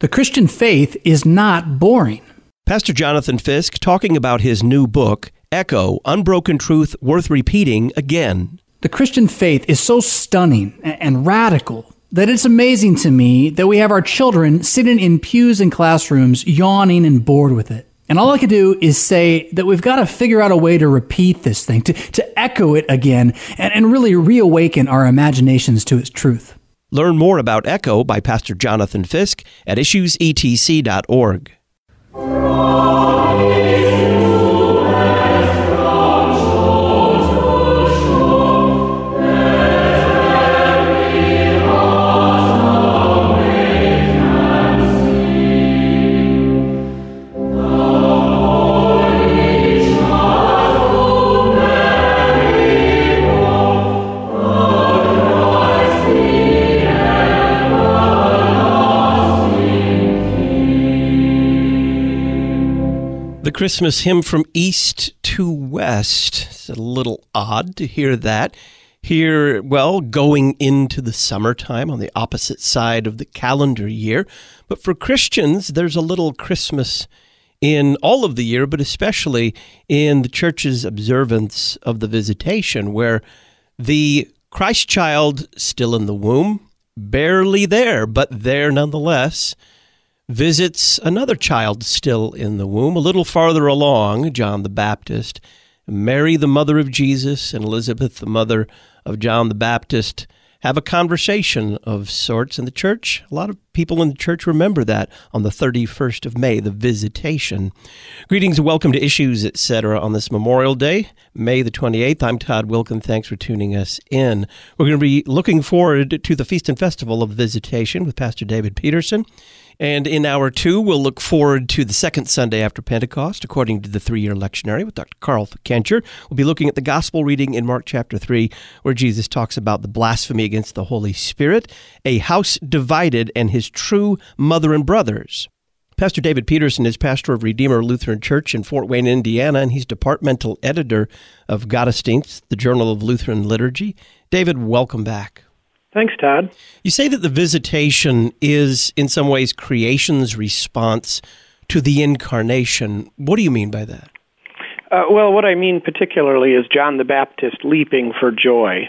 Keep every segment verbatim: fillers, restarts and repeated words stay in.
The Christian faith is not boring. Pastor Jonathan Fisk talking about his new book, Echo, Unbroken Truth Worth Repeating Again. The Christian faith is so stunning and radical that it's amazing to me that we have our children sitting in pews and classrooms yawning and bored with it. And all I could do is say that we've got to figure out a way to repeat this thing, to, to echo it again, and, and really reawaken our imaginations to its truth. Learn more about Echo by Pastor Jonathan Fisk at issues e t c dot org. The Christmas hymn from east to west. It's a little odd to hear that. Here, well, going into the summertime on the opposite side of the calendar year. But for Christians, there's a little Christmas in all of the year, but especially in the church's observance of the Visitation, where the Christ child still in the womb, barely there, but there nonetheless, visits another child still in the womb, a little farther along, John the Baptist. Mary, the mother of Jesus, and Elizabeth, the mother of John the Baptist, have a conversation of sorts in the church. A lot of people in the church remember that on the thirty-first of May, the Visitation. Greetings and welcome to Issues, et cetera on this Memorial Day, May the twenty-eighth. I'm Todd Wilkin. Thanks for tuning us in. We're going to be looking forward to the Feast and Festival of the Visitation with Pastor David Peterson. And in hour two, we'll look forward to the second Sunday after Pentecost, according to the three-year lectionary with Doctor Carl Kencher. We'll be looking at the gospel reading in Mark chapter three, where Jesus talks about the blasphemy against the Holy Spirit, a house divided, and his true mother and brothers. Pastor David Peterson is pastor of Redeemer Lutheran Church in Fort Wayne, Indiana, and he's departmental editor of Gottesdienst, the Journal of Lutheran Liturgy. David, welcome back. Thanks, Todd. You say that the Visitation is, in some ways, creation's response to the Incarnation. What do you mean by that? Uh, well, what I mean particularly is John the Baptist leaping for joy.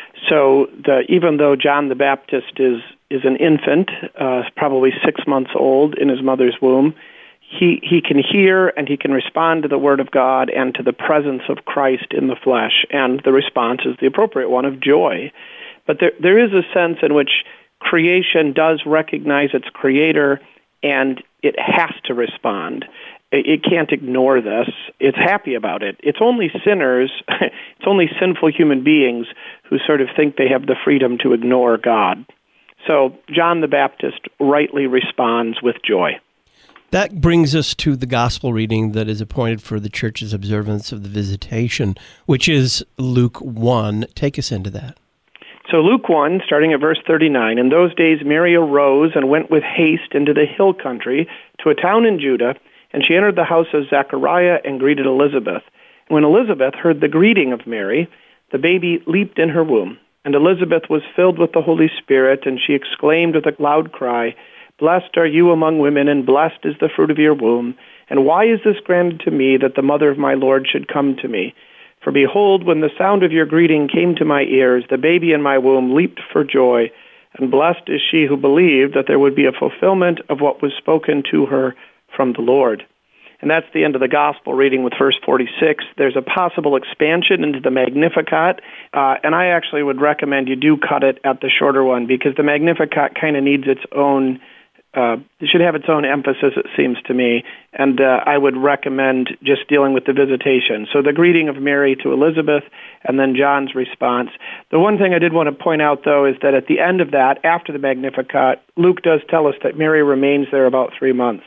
So the, even though John the Baptist is, is an infant, uh, probably six months old in his mother's womb, he, he can hear and he can respond to the Word of God and to the presence of Christ in the flesh, and the response is the appropriate one of joy. But there, there is a sense in which creation does recognize its creator, and it has to respond. It, it can't ignore this. It's happy about it. It's only sinners, it's only sinful human beings who sort of think they have the freedom to ignore God. So John the Baptist rightly responds with joy. That brings us to the gospel reading that is appointed for the church's observance of the Visitation, which is Luke one. Take us into that. So Luke one, starting at verse thirty-nine, in those days Mary arose and went with haste into the hill country to a town in Judah, and she entered the house of Zechariah and greeted Elizabeth. When Elizabeth heard the greeting of Mary, the baby leaped in her womb, and Elizabeth was filled with the Holy Spirit, and she exclaimed with a loud cry, "Blessed are you among women, and blessed is the fruit of your womb. And why is this granted to me, that the mother of my Lord should come to me? For behold, when the sound of your greeting came to my ears, the baby in my womb leaped for joy, and blessed is she who believed that there would be a fulfillment of what was spoken to her from the Lord." And that's the end of the gospel reading with verse forty-six. There's a possible expansion into the Magnificat, uh, and I actually would recommend you do cut it at the shorter one, because the Magnificat kind of needs its own Uh, it should have its own emphasis, it seems to me, and uh, I would recommend just dealing with the Visitation. So the greeting of Mary to Elizabeth, and then John's response. The one thing I did want to point out, though, is that at the end of that, after the Magnificat, Luke does tell us that Mary remains there about three months.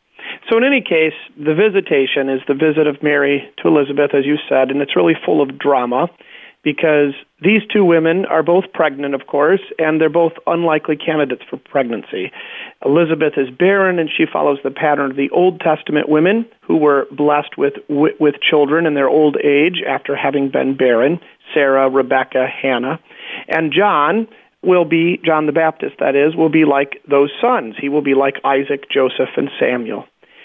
So in any case, the Visitation is the visit of Mary to Elizabeth, as you said, and it's really full of drama, because these two women are both pregnant, of course, and they're both unlikely candidates for pregnancy. Elizabeth is barren, and she follows the pattern of the Old Testament women who were blessed with with children in their old age after having been barren: Sarah, Rebecca, Hannah. And John, will be, John the Baptist, that is, will be like those sons. He will be like Isaac, Joseph, and Samuel.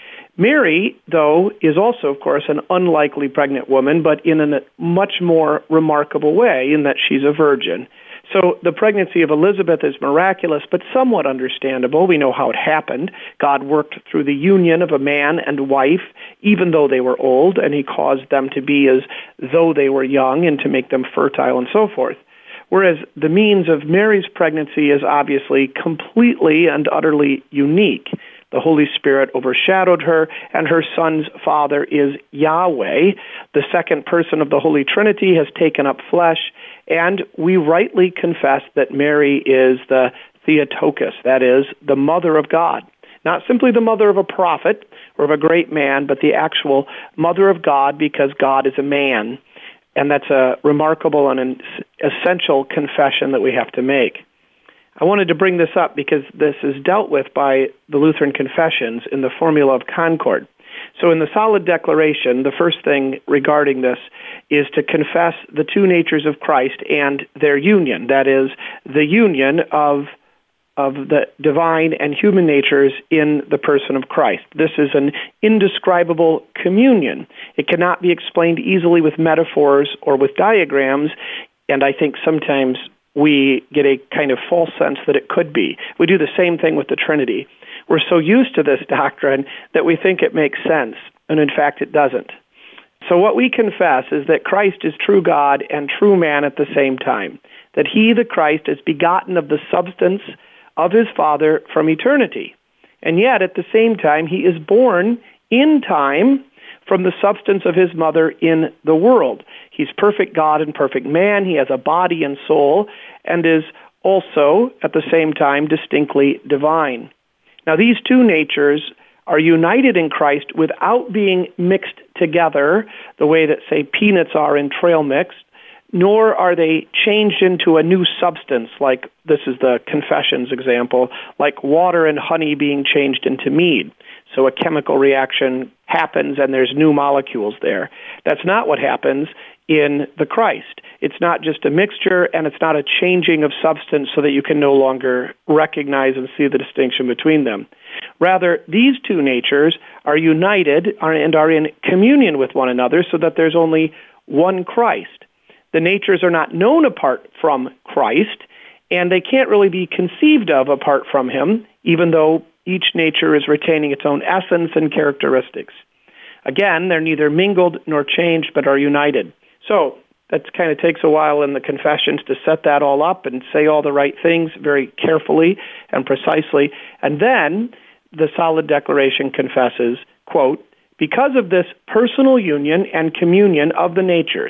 Mary, though, is also, of course, an unlikely pregnant woman, but in a much more remarkable way in that she's a virgin. So the pregnancy of Elizabeth is miraculous, but somewhat understandable. We know how it happened. God worked through the union of a man and wife, even though they were old, and he caused them to be as though they were young and to make them fertile and so forth. Whereas the means of Mary's pregnancy is obviously completely and utterly unique. The Holy Spirit overshadowed her, and her son's father is Yahweh. The second person of the Holy Trinity has taken up flesh, and we rightly confess that Mary is the Theotokos, that is, the mother of God. Not simply the mother of a prophet or of a great man, but the actual mother of God, because God is a man. And that's a remarkable and an essential confession that we have to make. I wanted to bring this up because this is dealt with by the Lutheran confessions in the Formula of Concord. So in the Solid Declaration, the first thing regarding this is to confess the two natures of Christ and their union, that is, the union of of the divine and human natures in the person of Christ. This is an indescribable communion. It cannot be explained easily with metaphors or with diagrams, and I think sometimes we get a kind of false sense that it could be. We do the same thing with the Trinity. We're so used to this doctrine that we think it makes sense, and in fact it doesn't. So what we confess is that Christ is true God and true man at the same time, that he, the Christ, is begotten of the substance of his Father from eternity. And yet, at the same time, he is born in time from the substance of his mother in the world. He's perfect God and perfect man. He has a body and soul, and is also, at the same time, distinctly divine. Now, these two natures are united in Christ without being mixed together the way that, say, peanuts are in trail mix, nor are they changed into a new substance, like this is the Confessions example, like water and honey being changed into mead. So a chemical reaction happens and there's new molecules there. That's not what happens in the Christ. It's not just a mixture, and it's not a changing of substance so that you can no longer recognize and see the distinction between them. Rather, these two natures are united and are in communion with one another so that there's only one Christ. The natures are not known apart from Christ, and they can't really be conceived of apart from him, even though each nature is retaining its own essence and characteristics. Again, they're neither mingled nor changed, but are united. So that kind of takes a while in the confessions to set that all up and say all the right things very carefully and precisely. And then the Solid Declaration confesses, quote, because of this personal union and communion of the natures,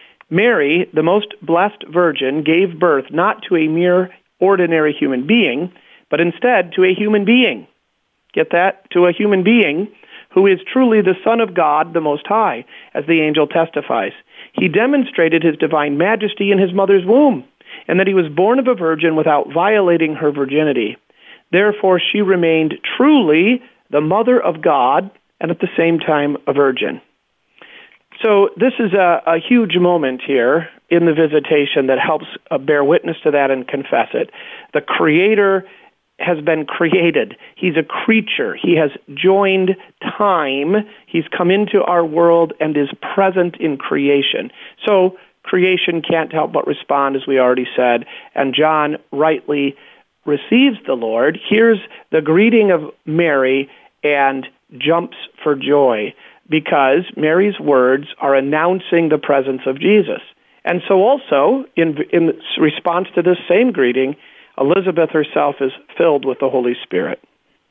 Mary, the most blessed virgin, gave birth not to a mere ordinary human being, but instead to a human being. Get that? To a human being who is truly the Son of God, the Most High, as the angel testifies. He demonstrated his divine majesty in his mother's womb, and that he was born of a virgin without violating her virginity. Therefore, she remained truly the mother of God, and at the same time a virgin. So this is a, a huge moment here in the visitation that helps uh, bear witness to that and confess it. The Creator has been created. He's a creature. He has joined time. He's come into our world and is present in creation. So creation can't help but respond, as we already said, and John rightly receives the Lord, hears the greeting of Mary, and jumps for joy, because Mary's words are announcing the presence of Jesus. And so also, in, in response to this same greeting, Elizabeth herself is filled with the Holy Spirit.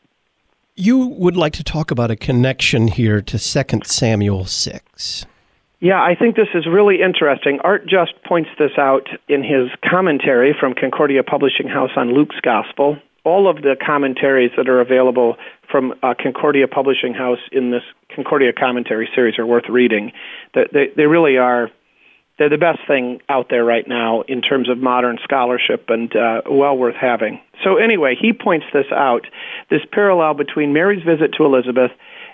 You would like to talk about a connection here to Second Samuel six. Yeah, I think this is really interesting. Art Just points this out in his commentary from Concordia Publishing House on Luke's Gospel. All of the commentaries that are available from uh, Concordia Publishing House in this Concordia commentary series are worth reading. They, they, they really are, they're the best thing out there right now in terms of modern scholarship, and uh, well worth having. So anyway, he points this out, this parallel between Mary's visit to Elizabeth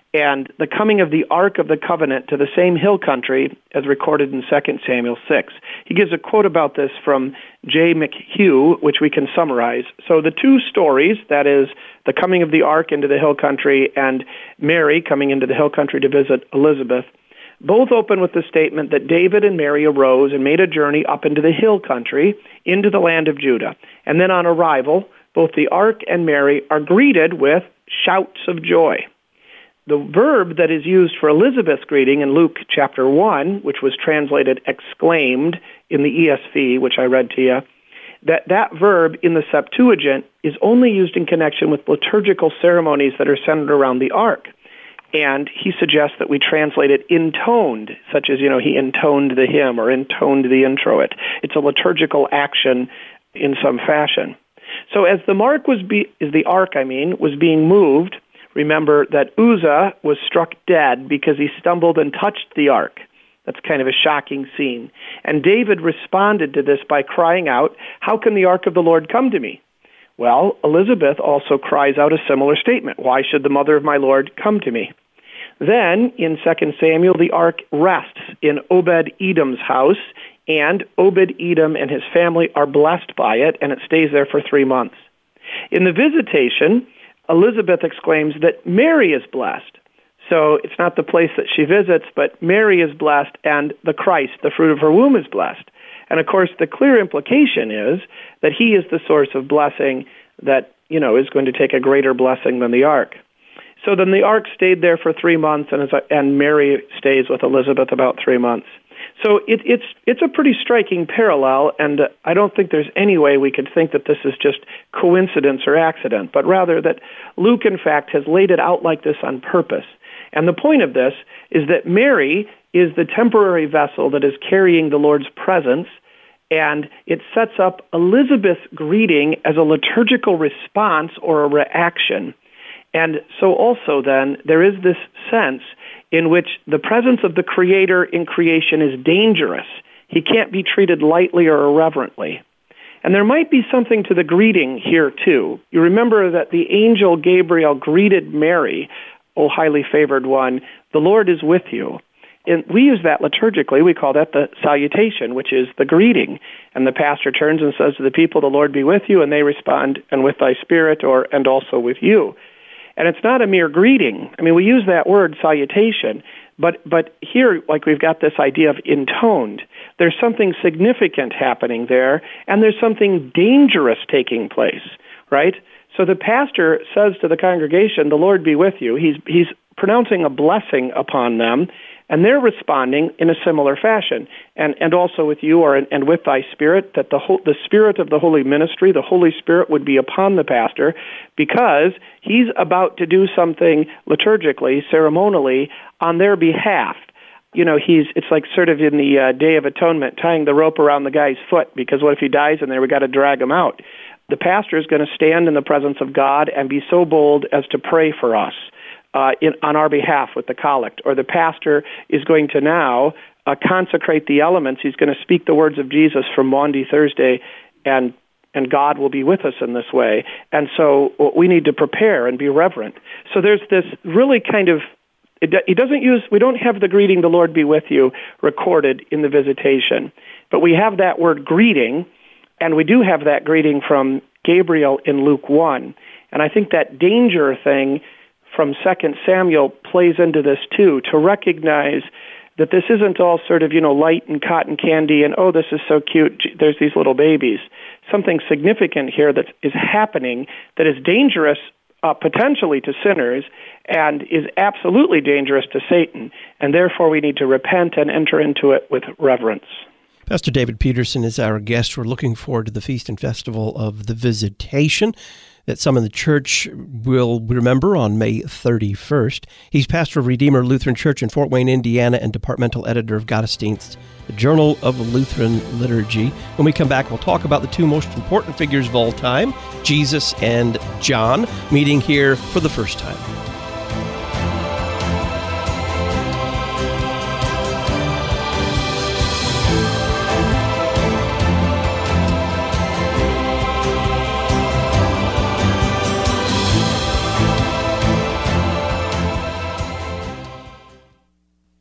and the coming of the Ark of the Covenant to the same hill country as recorded in Second Samuel six. He gives a quote about this from J. McHugh, which we can summarize. So the two stories, that is, the coming of the Ark into the hill country and Mary coming into the hill country to visit Elizabeth, both open with the statement that David and Mary arose and made a journey up into the hill country, into the land of Judah. And then on arrival, both the Ark and Mary are greeted with shouts of joy. The verb that is used for Elizabeth's greeting in Luke chapter one, which was translated exclaimed in the E S V, which I read to you, that that verb in the Septuagint is only used in connection with liturgical ceremonies that are centered around the Ark. And he suggests that we translate it intoned, such as, you know, he intoned the hymn or intoned the introit. It's a liturgical action in some fashion. So as the mark was be, as the Ark, I mean, was being moved, remember that Uzzah was struck dead because he stumbled and touched the Ark. That's kind of a shocking scene. And David responded to this by crying out, "How can the Ark of the Lord come to me?" Well, Elizabeth also cries out a similar statement. "Why should the mother of my Lord come to me?" Then, in Second Samuel, the Ark rests in Obed-Edom's house, and Obed-Edom and his family are blessed by it, and it stays there for three months. In the visitation, Elizabeth exclaims that Mary is blessed. So it's not the place that she visits, but Mary is blessed, and the Christ, the fruit of her womb, is blessed. And of course, the clear implication is that he is the source of blessing that, you know, is going to take a greater blessing than the Ark. So then the Ark stayed there for three months, and, and Mary stays with Elizabeth about three months. So it, it's it's a pretty striking parallel, and uh, I don't think there's any way we could think that this is just coincidence or accident, but rather that Luke, in fact, has laid it out like this on purpose. And the point of this is that Mary is the temporary vessel that is carrying the Lord's presence, and it sets up Elizabeth's greeting as a liturgical response or a reaction. And so also then, there is this sense in which the presence of the Creator in creation is dangerous. He can't be treated lightly or irreverently. And there might be something to the greeting here, too. You remember that the angel Gabriel greeted Mary, "O highly favored one, the Lord is with you." And we use that liturgically. We call that the salutation, which is the greeting. And the pastor turns and says to the people, "The Lord be with you," and they respond, "And with thy spirit," or "and also with you." And it's not a mere greeting. I mean, we use that word salutation, but but here, like, we've got this idea of intoned. There's something significant happening there, and there's something dangerous taking place, right? So the pastor says to the congregation, "The Lord be with you." He's he's pronouncing a blessing upon them, and they're responding in a similar fashion. And and also with you, or and with thy spirit, that the whole, the spirit of the holy ministry, the Holy Spirit, would be upon the pastor, because he's about to do something liturgically, ceremonially, on their behalf. You know, he's it's like sort of in the uh, Day of Atonement, tying the rope around the guy's foot, because what if he dies in there? We got to drag him out. The pastor is going to stand in the presence of God and be so bold as to pray for us uh, in, on our behalf with the collect. Or the pastor is going to now uh, consecrate the elements. He's going to speak the words of Jesus from Maundy Thursday, and and God will be with us in this way. And so we need to prepare and be reverent. So there's this really kind of, it, it doesn't use, we don't have the greeting, "The Lord be with you," recorded in the visitation. But we have that word greeting, and we do have that greeting from Gabriel in Luke one. And I think that danger thing from Second Samuel plays into this too, to recognize that this isn't all sort of, you know, light and cotton candy and, oh, this is so cute, there's these little babies. Something significant here that is happening that is dangerous uh, potentially to sinners and is absolutely dangerous to Satan. And therefore we need to repent and enter into it with reverence. Pastor David Peterson is our guest. We're looking forward to the Feast and Festival of the Visitation that some in the church will remember on May thirty-first. He's pastor of Redeemer Lutheran Church in Fort Wayne, Indiana, and departmental editor of Gottesdienst, the Journal of Lutheran Liturgy. When we come back, we'll talk about the two most important figures of all time, Jesus and John, meeting here for the first time.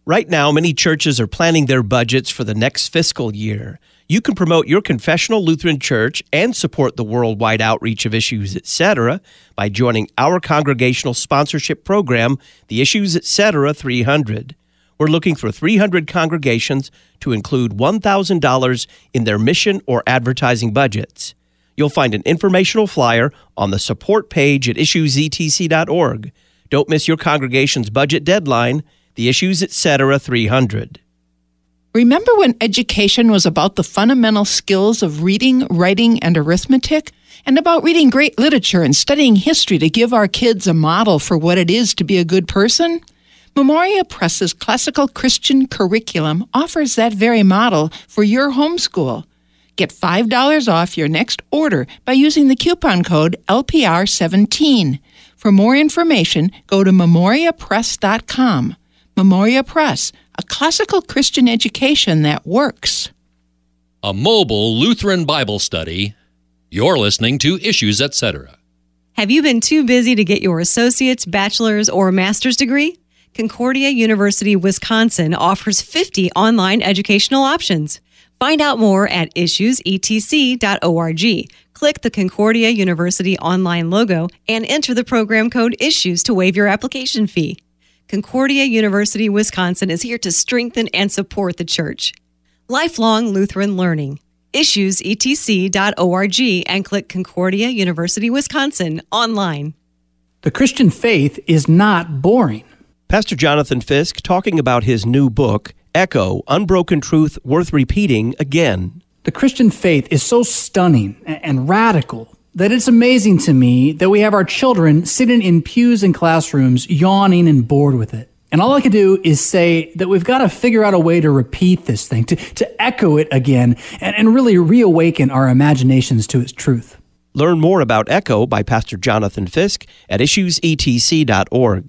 Right now, many churches are planning their budgets for the next fiscal year. You can promote your confessional Lutheran church and support the worldwide outreach of Issues, et cetera by joining our congregational sponsorship program, the Issues, et cetera three hundred. We're looking for three hundred congregations to include one thousand dollars in their mission or advertising budgets. You'll find an informational flyer on the support page at issues e t c dot org. Don't miss your congregation's budget deadline, the Issues, et cetera three hundred. Remember when education was about the fundamental skills of reading, writing, and arithmetic? And about reading great literature and studying history to give our kids a model for what it is to be a good person? Memoria Press's classical Christian curriculum offers that very model for your homeschool. Get five dollars off your next order by using the coupon code L P R seventeen. For more information, go to memoria press dot com. Memoria Press, a classical Christian education that works. A mobile Lutheran Bible study. You're listening to Issues, et cetera. Have you been too busy to get your associate's, bachelor's, or master's degree? Concordia University, Wisconsin offers fifty online educational options. Find out more at issues e t c dot org. Click the Concordia University online logo and enter the program code ISSUES to waive your application fee. Concordia University, Wisconsin is here to strengthen and support the church. Lifelong Lutheran learning. issues e t c dot org and click Concordia University, Wisconsin online. The Christian faith is not boring. Pastor Jonathan Fisk talking about his new book, Echo, Unbroken Truth Worth Repeating Again. The Christian faith is so stunning and radical that it's amazing to me that we have our children sitting in pews in classrooms yawning and bored with it. And all I can do is say that we've got to figure out a way to repeat this thing, to, to echo it again, and, and really reawaken our imaginations to its truth. Learn more about Echo by Pastor Jonathan Fisk at issues e t c dot org.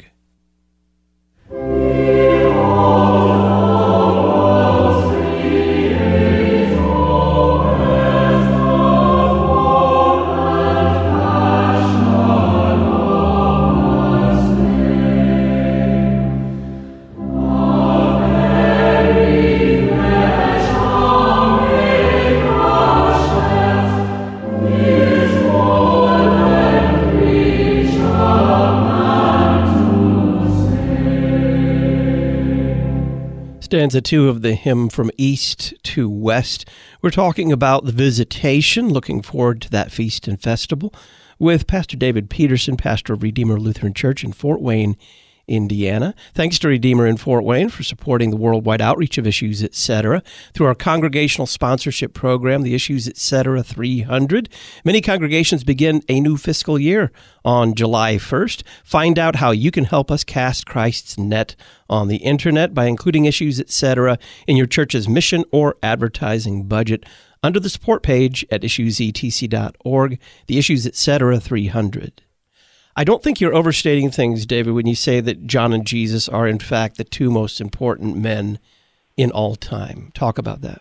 Stanza two of the hymn From East to West. We're talking about the Visitation, looking forward to that feast and festival, with Pastor David Peterson, pastor of Redeemer Lutheran Church in Fort Wayne, Indiana. Thanks to Redeemer in Fort Wayne for supporting the worldwide outreach of Issues, et cetera through our congregational sponsorship program, the Issues, et cetera three hundred. Many congregations begin a new fiscal year on July first. Find out how you can help us cast Christ's net on the internet by including Issues, et cetera in your church's mission or advertising budget under the support page at issues e t c dot org, the Issues, et cetera three hundred. I don't think you're overstating things, David, when you say that John and Jesus are, in fact, the two most important men in all time. Talk about that.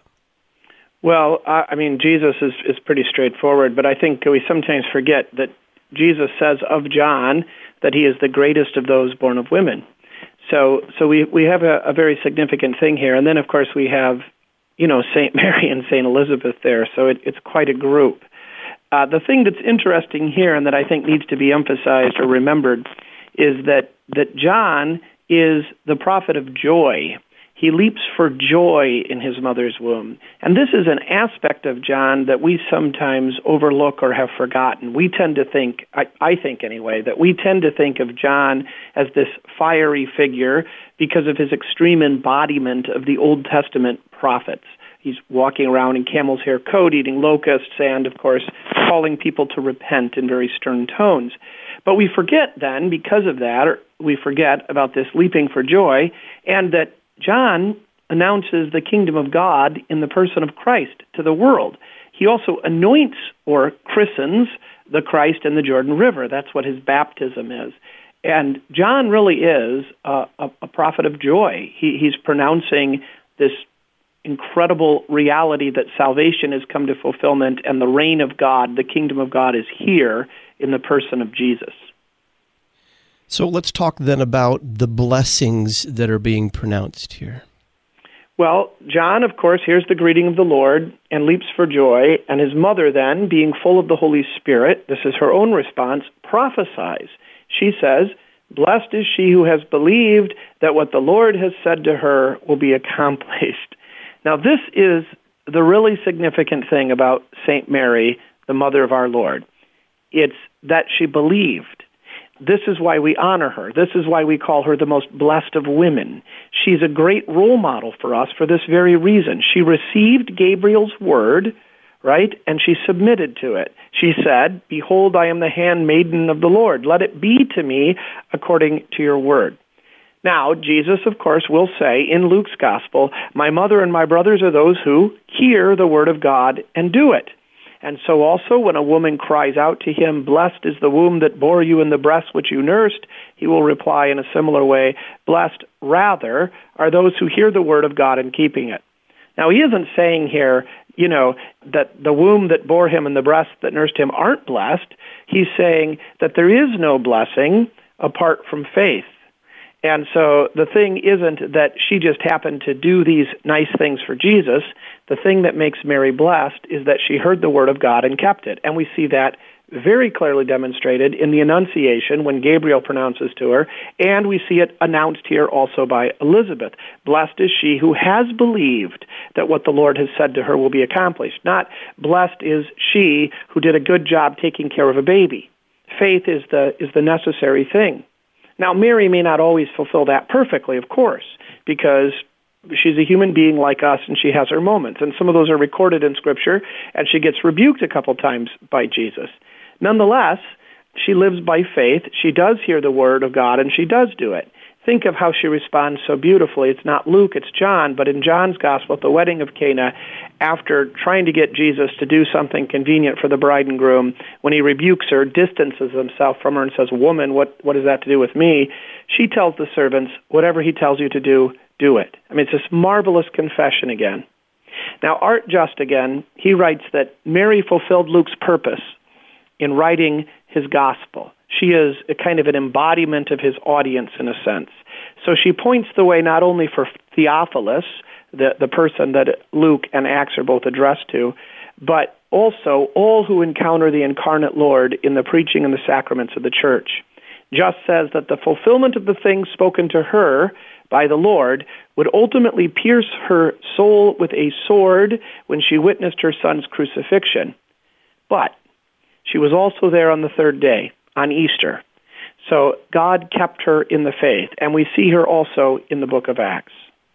Well, I mean, Jesus is, is pretty straightforward, but I think we sometimes forget that Jesus says of John that he is the greatest of those born of women. So so we, we have a, a very significant thing here. And then, of course, we have, you know, Saint Mary and Saint Elizabeth there, so it, it's quite a group. Uh, the thing that's interesting here and that I think needs to be emphasized or remembered is that, that John is the prophet of joy. He leaps for joy in his mother's womb. And this is an aspect of John that we sometimes overlook or have forgotten. We tend to think, I, I think anyway, that we tend to think of John as this fiery figure because of his extreme embodiment of the Old Testament prophets. He's walking around in camel's hair coat, eating locusts, and, of course, calling people to repent in very stern tones. But we forget then, because of that, or we forget about this leaping for joy, and that John announces the kingdom of God in the person of Christ to the world. He also anoints or christens the Christ in the Jordan River. That's what his baptism is. And John really is a, a, a prophet of joy. He, he's pronouncing this incredible reality that salvation has come to fulfillment and the reign of God, the kingdom of God, is here in the person of Jesus. So let's talk then about the blessings that are being pronounced here. Well, John, of course, hears the greeting of the Lord and leaps for joy, and his mother then, being full of the Holy Spirit, this is her own response, prophesies. She says, "Blessed is she who has believed that what the Lord has said to her will be accomplished." Now, this is the really significant thing about Saint Mary, the mother of our Lord. It's that she believed. This is why we honor her. This is why we call her the most blessed of women. She's a great role model for us for this very reason. She received Gabriel's word, right, and she submitted to it. She said, "Behold, I am the handmaiden of the Lord. Let it be to me according to your word." Now, Jesus, of course, will say in Luke's gospel, "My mother and my brothers are those who hear the word of God and do it." And so also when a woman cries out to him, "Blessed is the womb that bore you and the breast which you nursed," he will reply in a similar way, "Blessed rather are those who hear the word of God and keeping it." Now, he isn't saying here, you know, that the womb that bore him and the breast that nursed him aren't blessed. He's saying that there is no blessing apart from faith. And so the thing isn't that she just happened to do these nice things for Jesus. The thing that makes Mary blessed is that she heard the word of God and kept it. And we see that very clearly demonstrated in the Annunciation when Gabriel pronounces to her, and we see it announced here also by Elizabeth. Blessed is she who has believed that what the Lord has said to her will be accomplished. Not blessed is she who did a good job taking care of a baby. Faith is the is the necessary thing. Now, Mary may not always fulfill that perfectly, of course, because she's a human being like us, and she has her moments. And some of those are recorded in Scripture, and she gets rebuked a couple times by Jesus. Nonetheless, she lives by faith. She does hear the word of God, and she does do it. Think of how she responds so beautifully. It's not Luke, it's John, but in John's Gospel, at the wedding of Cana, after trying to get Jesus to do something convenient for the bride and groom, when he rebukes her, distances himself from her and says, "Woman, what, what does that to do with me?" She tells the servants, "Whatever he tells you to do, do it." I mean, it's this marvelous confession again. Now, Art Just, again, he writes that Mary fulfilled Luke's purpose in writing his gospel. She is a kind of an embodiment of his audience in a sense. So she points the way not only for Theophilus, the, the person that Luke and Acts are both addressed to, but also all who encounter the incarnate Lord in the preaching and the sacraments of the church. Just says that the fulfillment of the things spoken to her by the Lord would ultimately pierce her soul with a sword when she witnessed her son's crucifixion. But she was also there on the third day, on Easter. So God kept her in the faith, and we see her also in the book of Acts.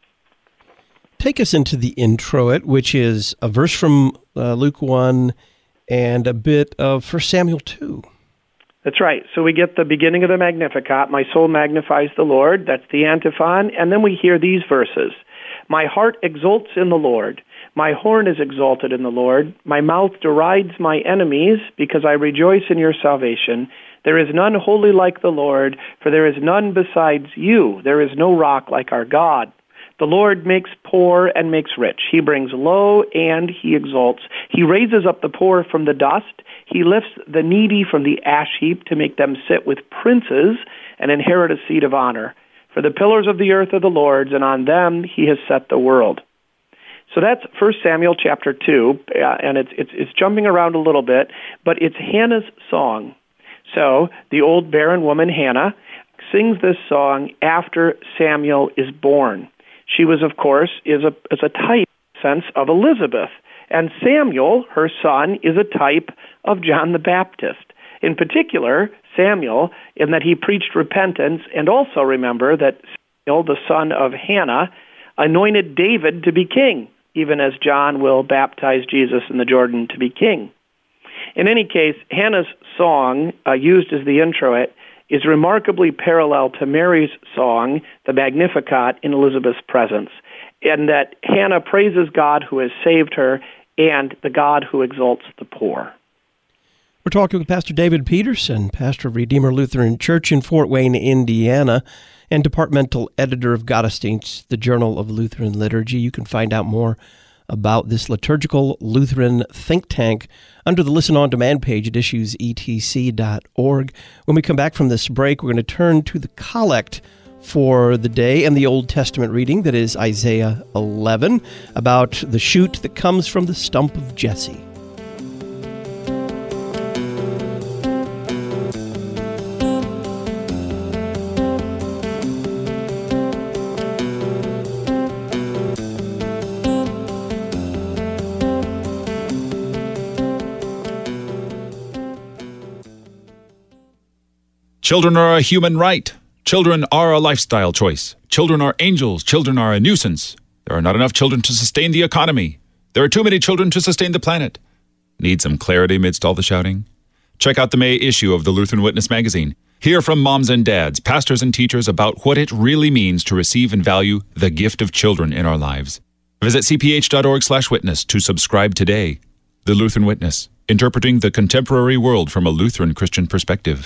Take us into the introit, which is a verse from uh, Luke one and a bit of First Samuel two. That's right. So we get the beginning of the Magnificat, "My soul magnifies the Lord." That's the antiphon. And then we hear these verses. "My heart exults in the Lord. My horn is exalted in the Lord. My mouth derides my enemies because I rejoice in your salvation. There is none holy like the Lord, for there is none besides you. There is no rock like our God. The Lord makes poor and makes rich. He brings low and he exalts. He raises up the poor from the dust. He lifts the needy from the ash heap to make them sit with princes and inherit a seat of honor. For the pillars of the earth are the Lord's, and on them he has set the world." So that's First Samuel chapter two, uh, and it's, it's it's jumping around a little bit, but it's Hannah's song. So the old barren woman Hannah sings this song after Samuel is born. She was, of course, is a is a type sense of Elizabeth, and Samuel, her son, is a type of John the Baptist. In particular, Samuel, in that he preached repentance, and also remember that Samuel, the son of Hannah, anointed David to be king, even as John will baptize Jesus in the Jordan to be king. In any case, Hannah's song, uh, used as the introit, is remarkably parallel to Mary's song, the Magnificat, in Elizabeth's presence, in that Hannah praises God who has saved her and the God who exalts the poor. We're talking with Pastor David Peterson, pastor of Redeemer Lutheran Church in Fort Wayne, Indiana, and departmental editor of Gottesdienst, the Journal of Lutheran Liturgy. You can find out more about this liturgical Lutheran think tank under the Listen On Demand page at issues e t c dot org. When we come back from this break, we're going to turn to the collect for the day and the Old Testament reading, that is Isaiah eleven, about the shoot that comes from the stump of Jesse. Children are a human right. Children are a lifestyle choice. Children are angels. Children are a nuisance. There are not enough children to sustain the economy. There are too many children to sustain the planet. Need some clarity amidst all the shouting? Check out the May issue of the Lutheran Witness magazine. Hear from moms and dads, pastors and teachers about what it really means to receive and value the gift of children in our lives. Visit c p h dot org slash witness to subscribe today. The Lutheran Witness, interpreting the contemporary world from a Lutheran Christian perspective.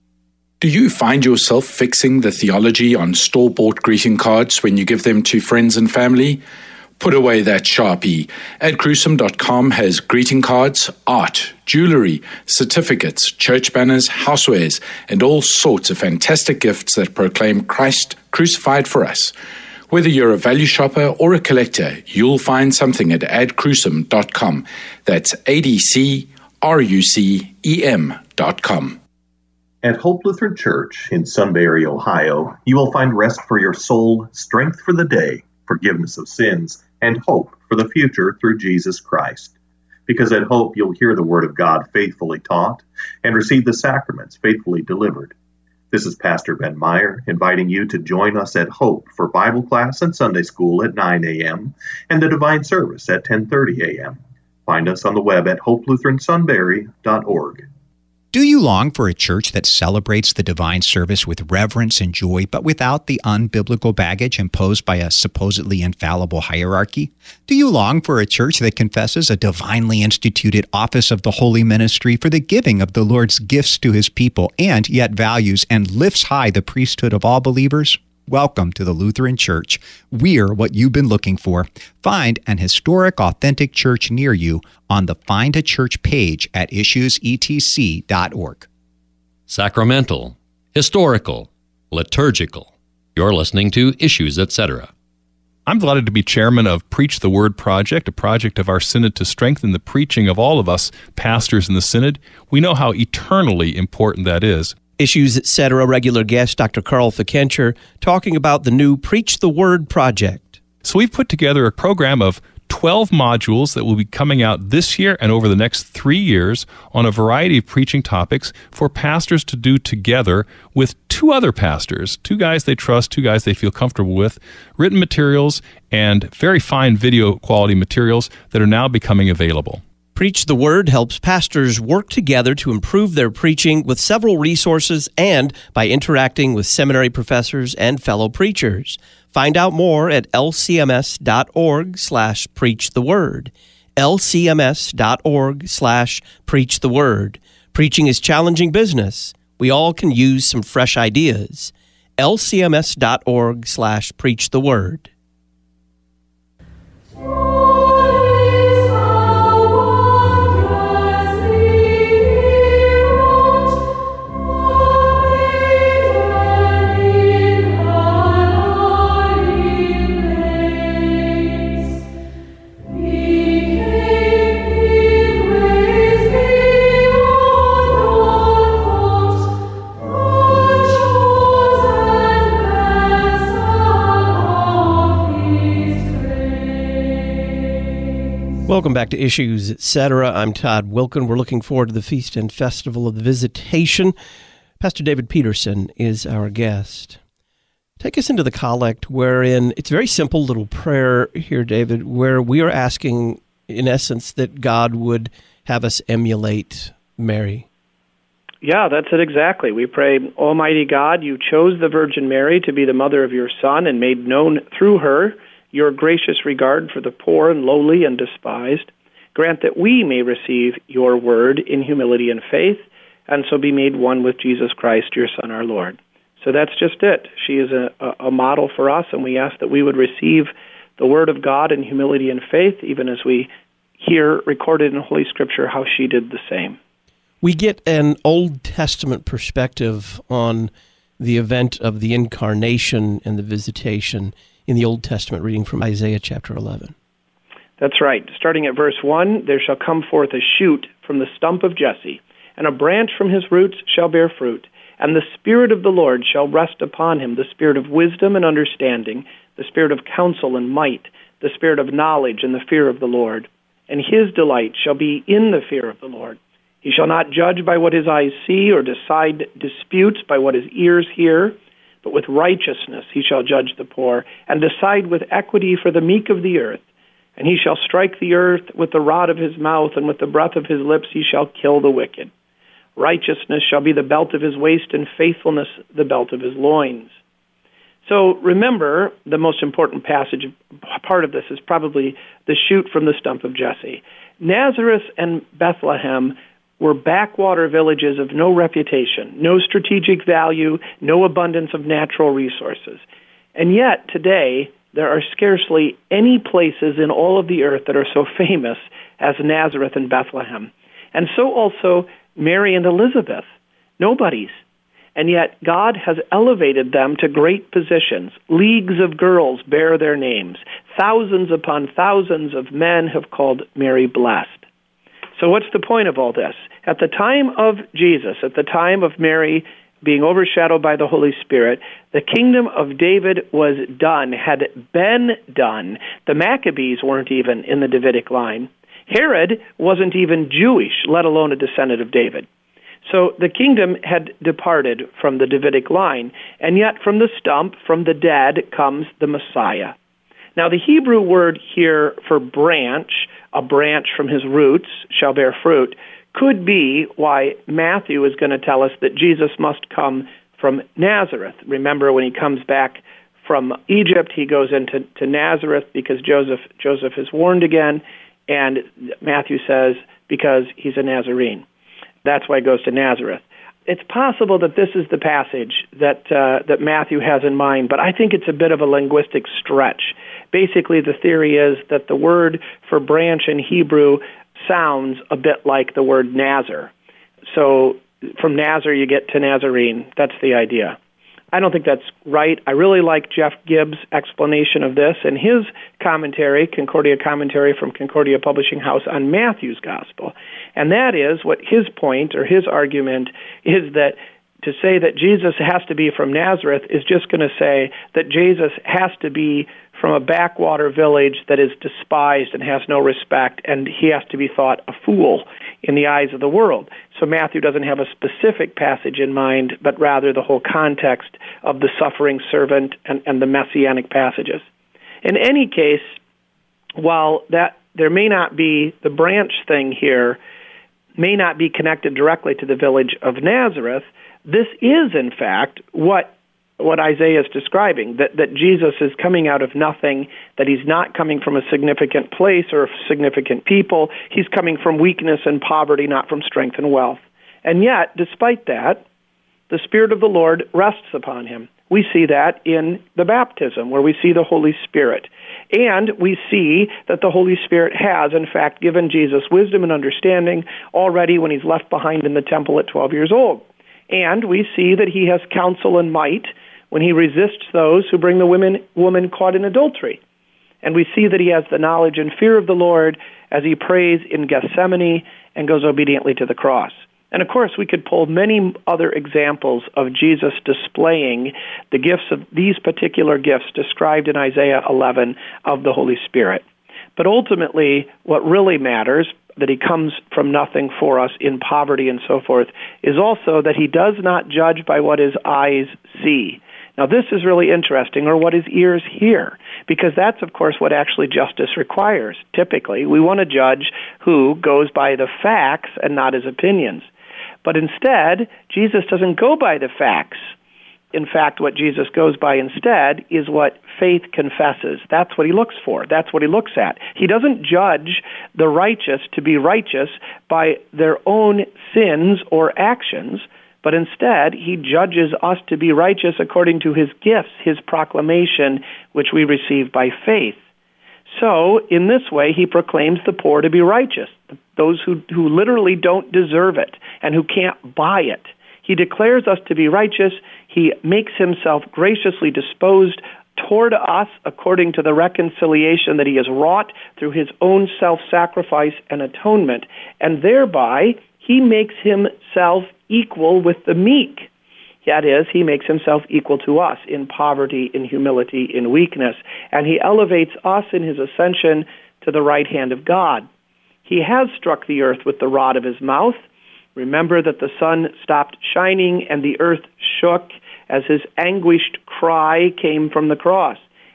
Do you find yourself fixing the theology on store-bought greeting cards when you give them to friends and family? Put away that Sharpie. ad crucem dot com has greeting cards, art, jewelry, certificates, church banners, housewares, and all sorts of fantastic gifts that proclaim Christ crucified for us. Whether you're a value shopper or a collector, you'll find something at ad crucem dot com. That's A D C R U C E M dot com. At Hope Lutheran Church in Sunbury, Ohio, you will find rest for your soul, strength for the day, forgiveness of sins, and hope for the future through Jesus Christ. Because at Hope, you'll hear the Word of God faithfully taught and receive the sacraments faithfully delivered. This is Pastor Ben Meyer inviting you to join us at Hope for Bible class and Sunday school at nine a.m. and the Divine Service at ten thirty a.m. Find us on the web at hope lutheran sunbury dot org. Do you long for a church that celebrates the divine service with reverence and joy, but without the unbiblical baggage imposed by a supposedly infallible hierarchy? Do you long for a church that confesses a divinely instituted office of the holy ministry for the giving of the Lord's gifts to his people, and yet values and lifts high the priesthood of all believers? Welcome to the Lutheran Church. We're what you've been looking for. Find an historic, authentic church near you on the Find a Church page at issues e t c dot org. Sacramental, historical, liturgical. You're listening to Issues, et cetera. I'm delighted to be chairman of Preach the Word Project, a project of our synod to strengthen the preaching of all of us pastors in the synod. We know how eternally important that is. Issues, et cetera. Regular guest Doctor Carl Fikencher talking about the new Preach the Word project. So we've put together a program of twelve modules that will be coming out this year and over the next three years on a variety of preaching topics for pastors to do together with two other pastors, two guys they trust, two guys they feel comfortable with, written materials and very fine video quality materials that are now becoming available. Preach the Word helps pastors work together to improve their preaching with several resources and by interacting with seminary professors and fellow preachers. Find out more at l c m s dot org slash preach the word. l c m s dot org slash preach the word. Preaching is challenging business. We all can use some fresh ideas. l c m s dot org slash preach the word. Welcome back to Issues, et cetera. I'm Todd Wilken. We're looking forward to the Feast and Festival of the Visitation. Pastor David Peterson is our guest. Take us into the collect, wherein it's a very simple little prayer here, David, where we are asking, in essence, that God would have us emulate Mary. Yeah, that's it exactly. We pray, Almighty God, you chose the Virgin Mary to be the mother of your Son and made known through her your gracious regard for the poor and lowly and despised. Grant that we may receive your word in humility and faith, and so be made one with Jesus Christ, your Son, our Lord. So that's just it. She is a, a model for us, and we ask that we would receive the Word of God in humility and faith, even as we hear recorded in Holy Scripture how she did the same. We get an Old Testament perspective on the event of the incarnation and the visitation in the Old Testament, reading from Isaiah chapter eleven. That's right. Starting at verse one, there shall come forth a shoot from the stump of Jesse, and a branch from his roots shall bear fruit. And the Spirit of the Lord shall rest upon him, the Spirit of wisdom and understanding, the Spirit of counsel and might, the Spirit of knowledge and the fear of the Lord. And his delight shall be in the fear of the Lord. He shall not judge by what his eyes see, or decide disputes by what his ears hear, but with righteousness he shall judge the poor, and decide with equity for the meek of the earth. And he shall strike the earth with the rod of his mouth, and with the breath of his lips he shall kill the wicked. Righteousness shall be the belt of his waist, and faithfulness the belt of his loins. So remember, the most important passage, part of this is probably the shoot from the stump of Jesse. Nazareth and Bethlehem were backwater villages of no reputation, no strategic value, no abundance of natural resources. And yet, today, there are scarcely any places in all of the earth that are so famous as Nazareth and Bethlehem. And so also Mary and Elizabeth, nobodies. And yet God has elevated them to great positions. Leagues of girls bear their names. Thousands upon thousands of men have called Mary blessed. So what's the point of all this? At the time of Jesus, at the time of Mary being overshadowed by the Holy Spirit, the kingdom of David was done, had been done. The Maccabees weren't even in the Davidic line. Herod wasn't even Jewish, let alone a descendant of David. So the kingdom had departed from the Davidic line, and yet from the stump, from the dead, comes the Messiah. Now the Hebrew word here for branch, a branch from his roots shall bear fruit, could be why Matthew is going to tell us that Jesus must come from Nazareth. Remember, when he comes back from Egypt, he goes into to Nazareth because Joseph Joseph is warned again, and Matthew says because he's a Nazarene. That's why he goes to Nazareth. It's possible that this is the passage that uh, that Matthew has in mind, but I think it's a bit of a linguistic stretch. Basically, the theory is that the word for branch in Hebrew sounds a bit like the word Nazar. So from Nazar you get to Nazarene. That's the idea. I don't think that's right. I really like Jeff Gibbs' explanation of this in his commentary, Concordia Commentary from Concordia Publishing House on Matthew's Gospel. And that is what his point or his argument is, that to say that Jesus has to be from Nazareth is just going to say that Jesus has to be from a backwater village that is despised and has no respect, and he has to be thought a fool in the eyes of the world. So Matthew doesn't have a specific passage in mind, but rather the whole context of the suffering servant and, and the messianic passages. In any case, while that there may not be, the branch thing here may not be connected directly to the village of Nazareth, this is, in fact, what what Isaiah is describing, that, that Jesus is coming out of nothing, that he's not coming from a significant place or significant people. He's coming from weakness and poverty, not from strength and wealth. And yet, despite that, the Spirit of the Lord rests upon him. We see that in the baptism, where we see the Holy Spirit. And we see that the Holy Spirit has, in fact, given Jesus wisdom and understanding already when he's left behind in the temple at twelve years old. And we see that he has counsel and might when he resists those who bring the women, woman caught in adultery. And we see that he has the knowledge and fear of the Lord as he prays in Gethsemane and goes obediently to the cross. And of course, we could pull many other examples of Jesus displaying the gifts of these particular gifts described in Isaiah eleven of the Holy Spirit. But ultimately, what really matters, that he comes from nothing for us in poverty and so forth, is also that he does not judge by what his eyes see. Now, this is really interesting, or what his ears hear, because that's, of course, what actually justice requires. Typically, we want to judge who goes by the facts and not his opinions. But instead, Jesus doesn't go by the facts. In fact, what Jesus goes by instead is what faith confesses. That's what he looks for. That's what he looks at. He doesn't judge the righteous to be righteous by their own sins or actions, but instead he judges us to be righteous according to his gifts, his proclamation, which we receive by faith. So, in this way, he proclaims the poor to be righteous, those who, who literally don't deserve it and who can't buy it. He declares us to be righteous. He makes himself graciously disposed toward us according to the reconciliation that he has wrought through his own self-sacrifice and atonement, and thereby he makes himself equal with the meek. That is, he makes himself equal to us in poverty, in humility, in weakness, and he elevates us in his ascension to the right hand of God. He has struck the earth with the rod of his mouth. Remember that the sun stopped shining and the earth shook as his anguished cry came from the cross.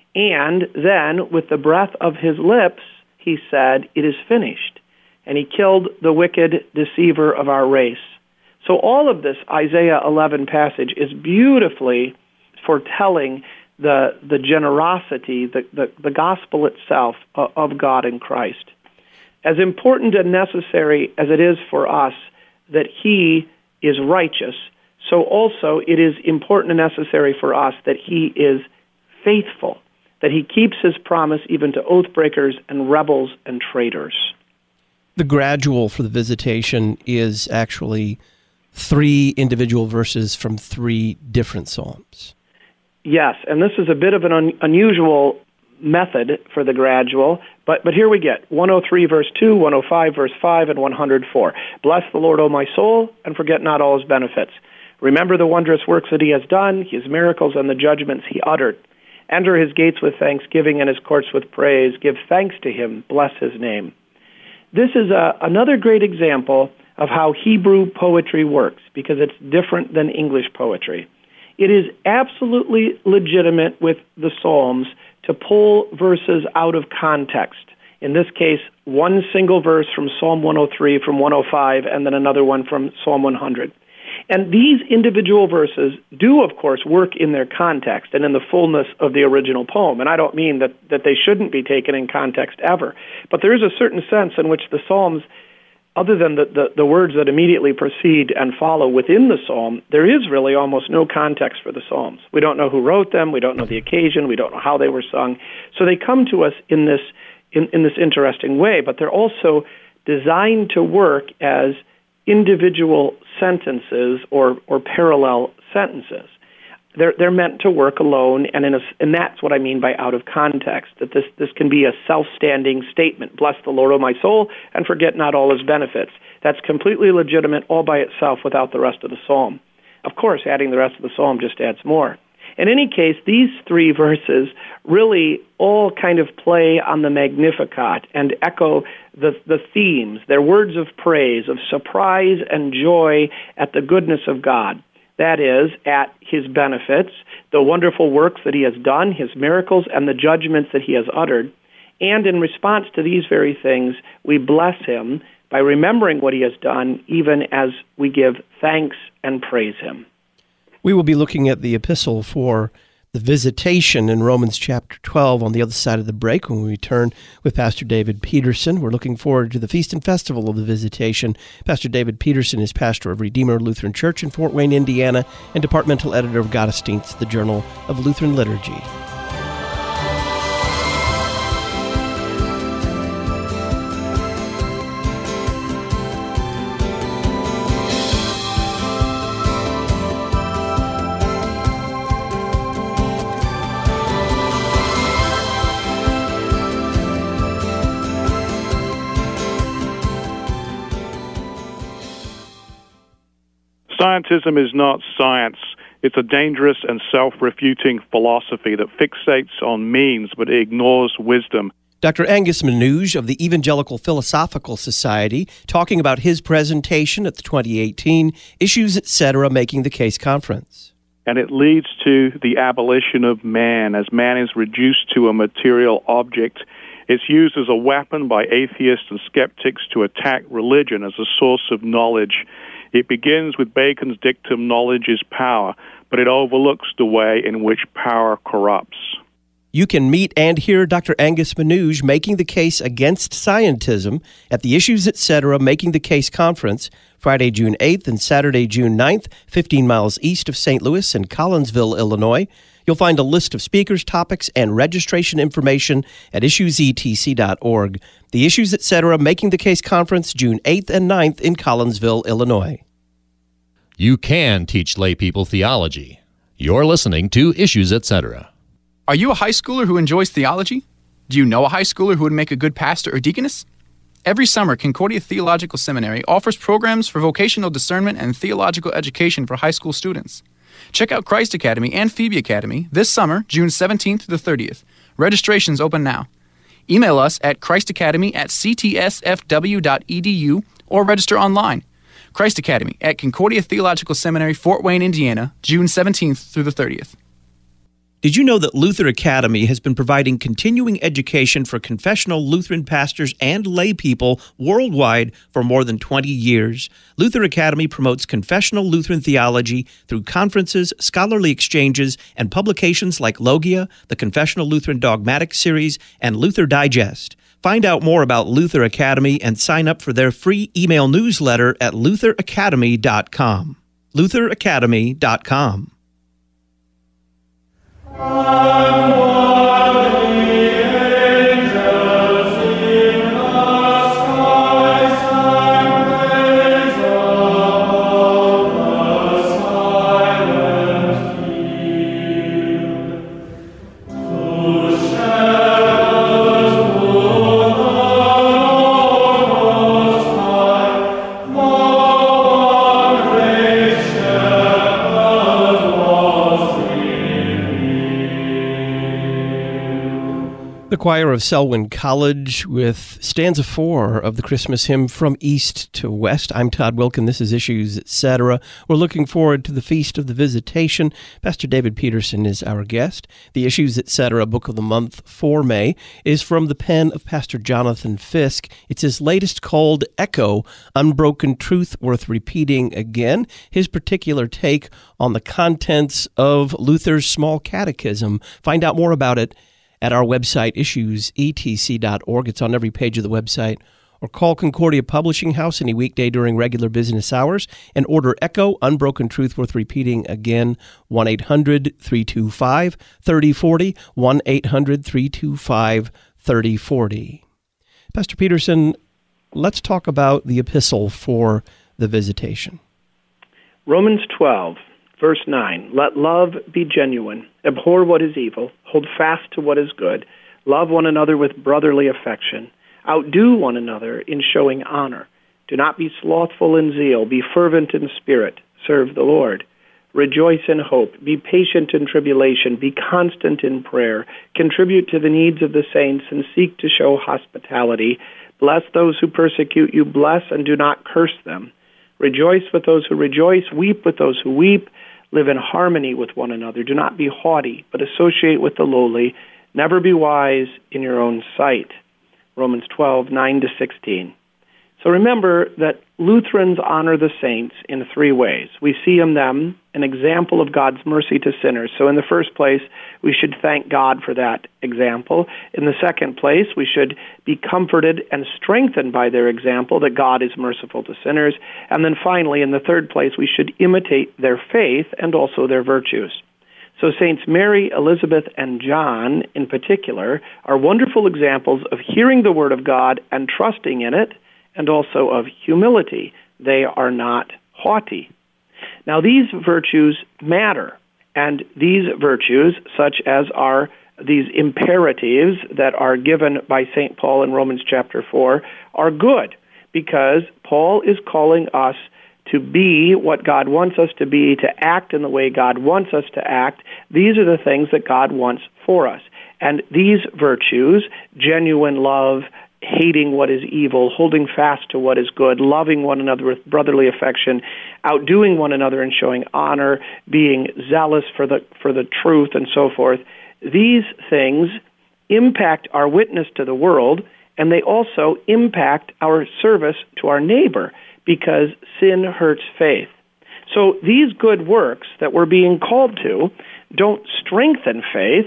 And then, with the breath of his lips, he said, "It is finished." And he killed the wicked deceiver of our race. So all of this Isaiah eleven passage is beautifully foretelling the the generosity, the, the, the gospel itself of, of God in Christ. As important and necessary as it is for us that he is righteous, so also it is important and necessary for us that he is faithful, that he keeps his promise even to oath breakers and rebels and traitors. The gradual for the visitation is actually three individual verses from three different psalms. Yes, and this is a bit of an un- unusual method for the gradual, but, but here we get one oh three verse two, one oh five verse five, and one hundred four. Bless the Lord, O my soul, and forget not all his benefits. Remember the wondrous works that he has done, his miracles and the judgments he uttered. Enter his gates with thanksgiving and his courts with praise. Give thanks to him, bless his name. This is a, another great example of how Hebrew poetry works, because it's different than English poetry. It is absolutely legitimate with the Psalms to pull verses out of context. In this case, one single verse from Psalm one oh three, from one oh five, and then another one from Psalm one hundred. And these individual verses do, of course, work in their context and in the fullness of the original poem. And I don't mean that, that they shouldn't be taken in context ever. But there is a certain sense in which the Psalms, other than the, the, the words that immediately precede and follow within the psalm, there is really almost no context for the psalms. We don't know who wrote them, we don't know the occasion, we don't know how they were sung. So they come to us in this in, in this interesting way, but they're also designed to work as individual sentences or, or parallel sentences. They're, they're meant to work alone, and in a, and that's what I mean by out of context, that this, this can be a self-standing statement. Bless the Lord, O my soul, and forget not all his benefits. That's completely legitimate all by itself without the rest of the psalm. Of course, adding the rest of the psalm just adds more. In any case, these three verses really all kind of play on the Magnificat and echo the, the themes. They're words of praise, of surprise and joy at the goodness of God. That is, at his benefits, the wonderful works that he has done, his miracles, and the judgments that he has uttered. And in response to these very things, we bless him by remembering what he has done, even as we give thanks and praise him. We will be looking at the epistle for the visitation in Romans chapter twelve on the other side of the break when we return with Pastor David Peterson. We're looking forward to the Feast and Festival of the Visitation. Pastor David Peterson is pastor of Redeemer Lutheran Church in Fort Wayne, Indiana, and departmental editor of Gottesdienst, the Journal of Lutheran Liturgy. Scientism is not science. It's a dangerous and self-refuting philosophy that fixates on means but ignores wisdom. Doctor Angus Manouge of the Evangelical Philosophical Society talking about his presentation at the twenty eighteen Issues, et cetera. Making the Case Conference. And it leads to the abolition of man. As man is reduced to a material object, it's used as a weapon by atheists and skeptics to attack religion as a source of knowledge. It begins with Bacon's dictum, knowledge is power, but it overlooks the way in which power corrupts. You can meet and hear Doctor Angus Manouge making the case against scientism at the Issues Etc. Making the Case Conference, Friday, June eighth and Saturday, June ninth, fifteen miles east of Saint Louis in Collinsville, Illinois. You'll find a list of speakers, topics, and registration information at issues e t c dot org. The Issues Etc. Making the Case Conference, June eighth and ninth in Collinsville, Illinois. You can teach lay people theology. You're listening to Issues Etc. Are you a high schooler who enjoys theology? Do you know a high schooler who would make a good pastor or deaconess? Every summer, Concordia Theological Seminary offers programs for vocational discernment and theological education for high school students. Check out Christ Academy and Phoebe Academy this summer, June seventeenth to the thirtieth. Registration's open now. Email us at christacademy at c t s f w dot e d u or register online. Christ Academy at Concordia Theological Seminary, Fort Wayne, Indiana, June seventeenth through the thirtieth. Did you know that Luther Academy has been providing continuing education for confessional Lutheran pastors and lay people worldwide for more than twenty years? Luther Academy promotes confessional Lutheran theology through conferences, scholarly exchanges, and publications like Logia, the Confessional Lutheran Dogmatic Series, and Luther Digest. Find out more about Luther Academy and sign up for their free email newsletter at luther academy dot com. luther academy dot com. The choir of Selwyn College with stanza four of the Christmas hymn From East to West. I'm Todd Wilkin. This is Issues Etc. We're looking forward to the Feast of the Visitation. Pastor David Peterson is our guest. The Issues Etc. Book of the Month for May is from the pen of Pastor Jonathan Fisk. It's his latest called Echo, Unbroken Truth Worth Repeating Again. His particular take on the contents of Luther's Small Catechism. Find out more about it at our website, issues e t c dot org. It's on every page of the website. Or call Concordia Publishing House any weekday during regular business hours and order Echo, Unbroken Truth Worth Repeating Again, one eight hundred, three two five, three oh four oh, one eight hundred, three two five, three oh four oh. Pastor Peterson, let's talk about the epistle for the Visitation. Romans twelve. Verse nine, let love be genuine, abhor what is evil, hold fast to what is good, love one another with brotherly affection, outdo one another in showing honor. Do not be slothful in zeal, be fervent in spirit, serve the Lord. Rejoice in hope, be patient in tribulation, be constant in prayer, contribute to the needs of the saints, and seek to show hospitality. Bless those who persecute you, bless and do not curse them. Rejoice with those who rejoice, weep with those who weep. Live in harmony with one another. Do not be haughty, but associate with the lowly. Never be wise in your own sight. Romans twelve, nine to sixteen. So remember that Lutherans honor the saints in three ways. We see in them an example of God's mercy to sinners. So in the first place, we should thank God for that example. In the second place, we should be comforted and strengthened by their example that God is merciful to sinners. And then finally, in the third place, we should imitate their faith and also their virtues. So Saints Mary, Elizabeth, and John in particular are wonderful examples of hearing the Word of God and trusting in it, and also of humility. They are not haughty. Now, these virtues matter, and these virtues, such as are these imperatives that are given by Saint Paul in Romans chapter four, are good, because Paul is calling us to be what God wants us to be, to act in the way God wants us to act. These are the things that God wants for us. And these virtues, genuine love, hating what is evil, holding fast to what is good, loving one another with brotherly affection, outdoing one another in showing honor, being zealous for the for the truth, and so forth. These things impact our witness to the world, and they also impact our service to our neighbor, because sin hurts faith. So these good works that we're being called to don't strengthen faith.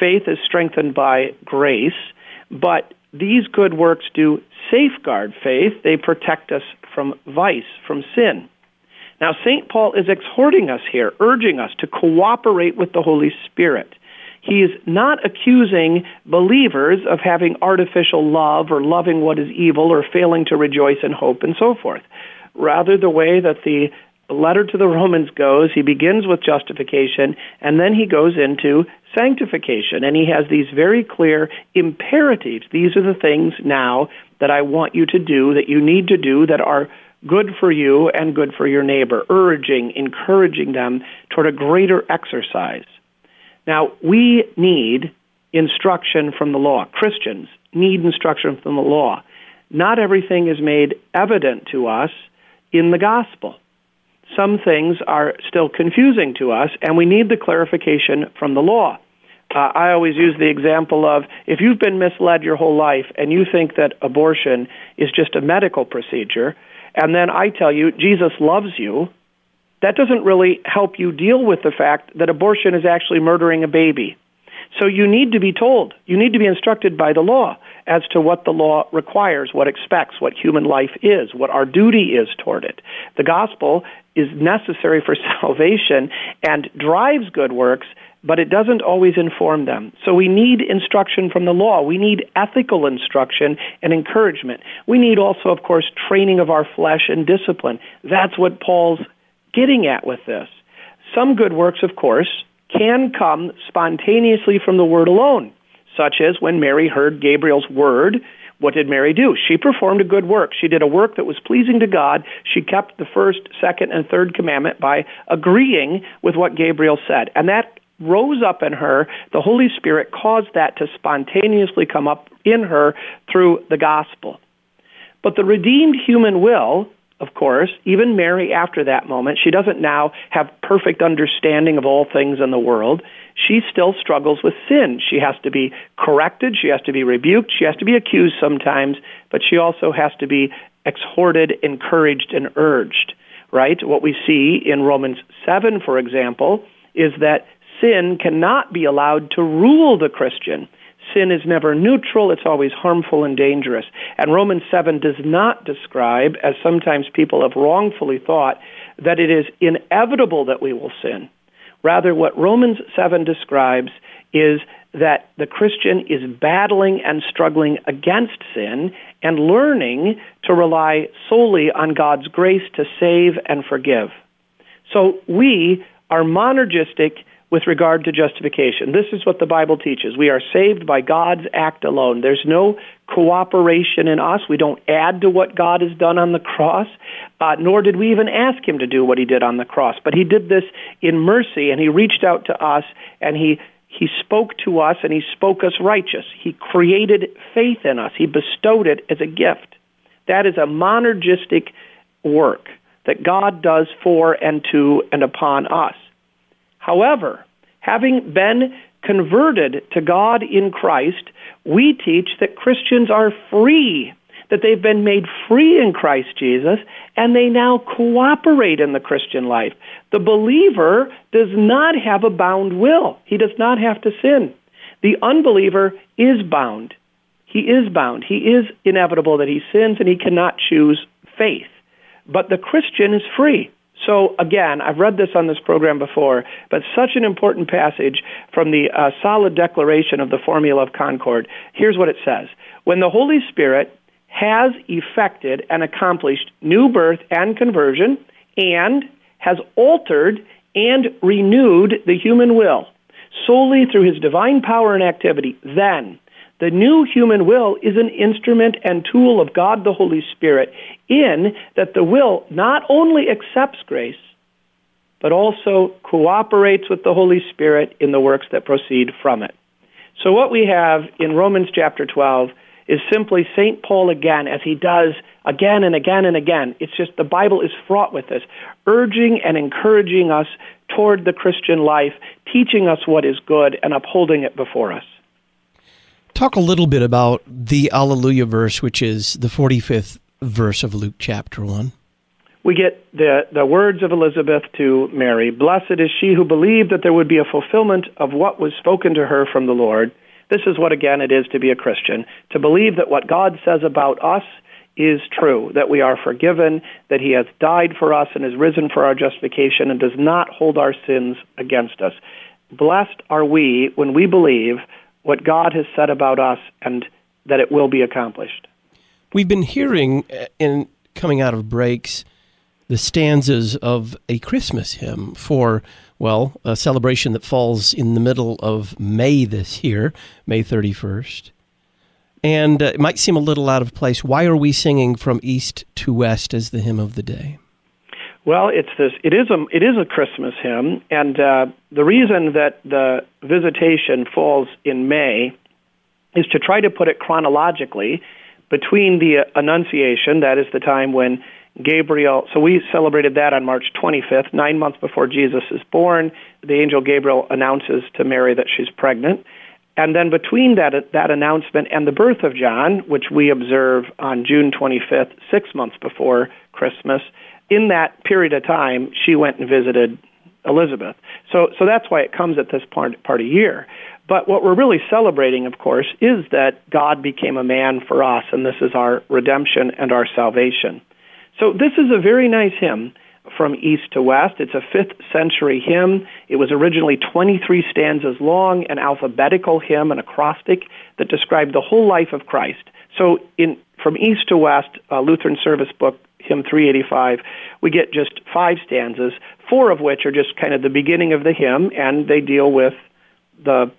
faith is strengthened by grace, but these good works do safeguard faith. They protect us from vice, from sin. Now, Saint Paul is exhorting us here, urging us to cooperate with the Holy Spirit. He is not accusing believers of having artificial love or loving what is evil or failing to rejoice in hope and so forth. Rather, the way that the letter to the Romans goes, he begins with justification, and then he goes into sanctification. And he has these very clear imperatives. These are the things now that I want you to do, that you need to do, that are good for you and good for your neighbor, urging, encouraging them toward a greater exercise. Now, we need instruction from the law. Christians need instruction from the law. Not everything is made evident to us in the gospel. Some things are still confusing to us, and we need the clarification from the law. Uh, I always use the example of, if you've been misled your whole life and you think that abortion is just a medical procedure, and then I tell you Jesus loves you, that doesn't really help you deal with the fact that abortion is actually murdering a baby. So you need to be told, you need to be instructed by the law as to what the law requires, what expects, what human life is, what our duty is toward it. The gospel is necessary for salvation and drives good works, but it doesn't always inform them. So we need instruction from the law. We need ethical instruction and encouragement. We need also, of course, training of our flesh and discipline. That's what Paul's getting at with this. Some good works, of course, can come spontaneously from the word alone, such as when Mary heard Gabriel's word. What did Mary do? She performed a good work. She did a work that was pleasing to God. She kept the first, second, and third commandment by agreeing with what Gabriel said. And that rose up in her. The Holy Spirit caused that to spontaneously come up in her through the gospel. But the redeemed human will, of course, even Mary after that moment, she doesn't now have perfect understanding of all things in the world. She still struggles with sin. She has to be corrected. She has to be rebuked. She has to be accused sometimes, but she also has to be exhorted, encouraged, and urged, right? What we see in Romans seven, for example, is that sin cannot be allowed to rule the Christian. Sin is never neutral. It's always harmful and dangerous. And Romans seven does not describe, as sometimes people have wrongfully thought, that it is inevitable that we will sin. Rather, what Romans seven describes is that the Christian is battling and struggling against sin and learning to rely solely on God's grace to save and forgive. So we are monergistic with regard to justification. This is what the Bible teaches. We are saved by God's act alone. There's no cooperation in us. We don't add to what God has done on the cross, uh, nor did we even ask him to do what he did on the cross. But he did this in mercy, and he reached out to us, and he, he spoke to us, and he spoke us righteous. He created faith in us. He bestowed it as a gift. That is a monergistic work that God does for and to and upon us. However, having been converted to God in Christ, we teach that Christians are free, that they've been made free in Christ Jesus, and they now cooperate in the Christian life. The believer does not have a bound will. He does not have to sin. The unbeliever is bound. He is bound. He is inevitable that he sins, and he cannot choose faith. But the Christian is free. So again, I've read this on this program before, but such an important passage from the uh, solid declaration of the Formula of Concord. Here's what it says. When the Holy Spirit has effected and accomplished new birth and conversion and has altered and renewed the human will solely through his divine power and activity, then the new human will is an instrument and tool of God the Holy Spirit, in that the will not only accepts grace, but also cooperates with the Holy Spirit in the works that proceed from it. So what we have in Romans chapter twelve is simply Saint Paul again, as he does again and again and again. It's just the Bible is fraught with this, urging and encouraging us toward the Christian life, teaching us what is good and upholding it before us. Talk a little bit about the Alleluia verse, which is the forty-fifth verse of Luke chapter one. we get the, the words of Elizabeth to Mary, "Blessed is she who believed that there would be a fulfillment of what was spoken to her from the Lord." This is what, again, it is to be a Christian, to believe that what God says about us is true, that we are forgiven, that he has died for us and is risen for our justification and does not hold our sins against us. Blessed are we when we believe what God has said about us and that it will be accomplished. We've been hearing, in coming out of breaks, the stanzas of a Christmas hymn for, well, a celebration that falls in the middle of May this year, May thirty-first. And uh, it might seem a little out of place. Why are we singing From East to West as the hymn of the day? Well, it's this. It is a it is a Christmas hymn, and uh, the reason that the Visitation falls in May is to try to put it chronologically between the Annunciation, that is the time when Gabriel. So we celebrated that on March twenty-fifth, nine months before Jesus is born. The angel Gabriel announces to Mary that she's pregnant. And then between that that announcement and the birth of John, which we observe on June twenty-fifth, six months before Christmas, in that period of time, she went and visited Elizabeth. So so that's why it comes at this part, part of year. But what we're really celebrating, of course, is that God became a man for us, and this is our redemption and our salvation. So this is a very nice hymn, From East to West. It's a fifth century hymn. It was originally twenty-three stanzas long, an alphabetical hymn, an acrostic that described the whole life of Christ. So in From East to West, uh, Lutheran Service Book, hymn three eighty-five, we get just five stanzas, four of which are just kind of the beginning of the hymn, and they deal with the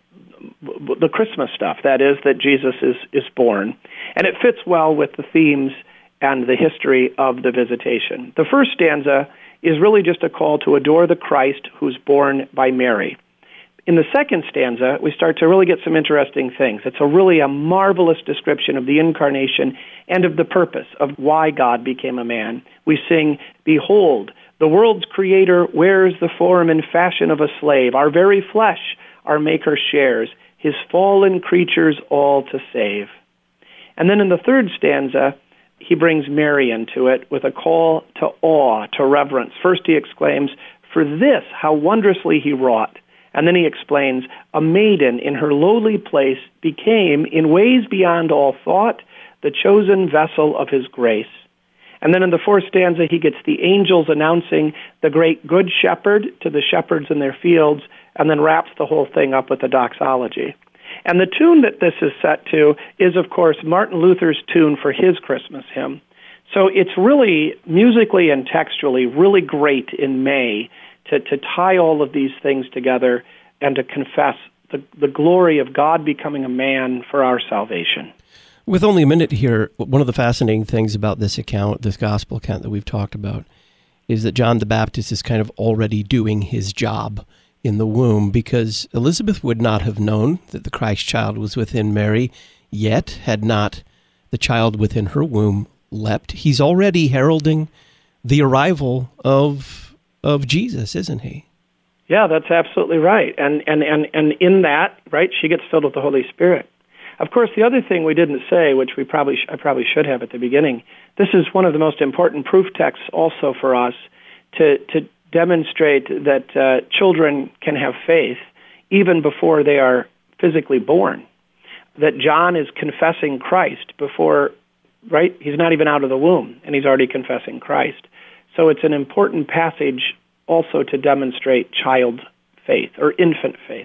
the Christmas stuff, that is, that Jesus is, is born. And it fits well with the themes and the history of the Visitation. The first stanza is really just a call to adore the Christ who's born by Mary. In the second stanza, we start to really get some interesting things. It's a really a marvelous description of the incarnation and of the purpose of why God became a man. We sing, "Behold, the world's creator wears the form and fashion of a slave. Our very flesh our Maker shares, his fallen creatures all to save." And then in the third stanza, he brings Mary into it with a call to awe, to reverence. First he exclaims, "For this, how wondrously he wrought." And then he explains, "A maiden in her lowly place became, in ways beyond all thought, the chosen vessel of his grace." And then in the fourth stanza, he gets the angels announcing the great good shepherd to the shepherds in their fields, and then wraps the whole thing up with the doxology. And the tune that this is set to is, of course, Martin Luther's tune for his Christmas hymn. So it's really, musically and textually, really great in May to, to tie all of these things together and to confess the, the glory of God becoming a man for our salvation. With only a minute here, one of the fascinating things about this account, this gospel account that we've talked about, is that John the Baptist is kind of already doing his job in the womb, because Elizabeth would not have known that the Christ child was within Mary yet, had not the child within her womb leapt. He's already heralding the arrival of of Jesus, isn't he? Yeah, that's absolutely right. And and, and, and in that, right, she gets filled with the Holy Spirit. Of course, the other thing we didn't say, which we probably sh- I probably should have at the beginning, this is one of the most important proof texts also for us to to demonstrate that uh, children can have faith even before they are physically born. That John is confessing Christ before, right? He's not even out of the womb, and he's already confessing Christ. So it's an important passage also to demonstrate child faith or infant faith.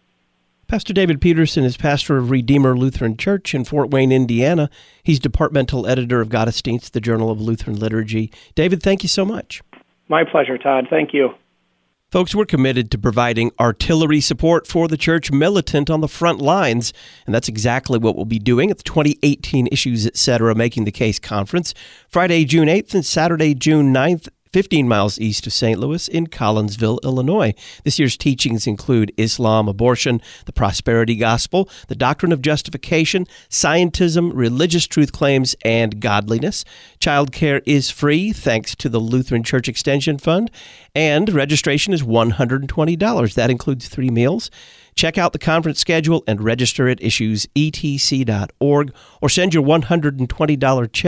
Pastor David Peterson is pastor of Redeemer Lutheran Church in Fort Wayne, Indiana. He's departmental editor of Gottesdienst, the Journal of Lutheran Liturgy. David, thank you so much. My pleasure, Todd. Thank you. Folks, we're committed to providing artillery support for the church militant on the front lines, and that's exactly what we'll be doing at the twenty eighteen Issues Etc. Making the Case Conference, Friday, June eighth and Saturday, June ninth, fifteen miles east of Saint Louis in Collinsville, Illinois. This year's teachings include Islam, abortion, the prosperity gospel, the doctrine of justification, scientism, religious truth claims, and godliness. Child care is free thanks to the Lutheran Church Extension Fund, and registration is one hundred twenty dollars. That includes three meals. Check out the conference schedule and register at issues e t c dot org or send your one hundred twenty dollars check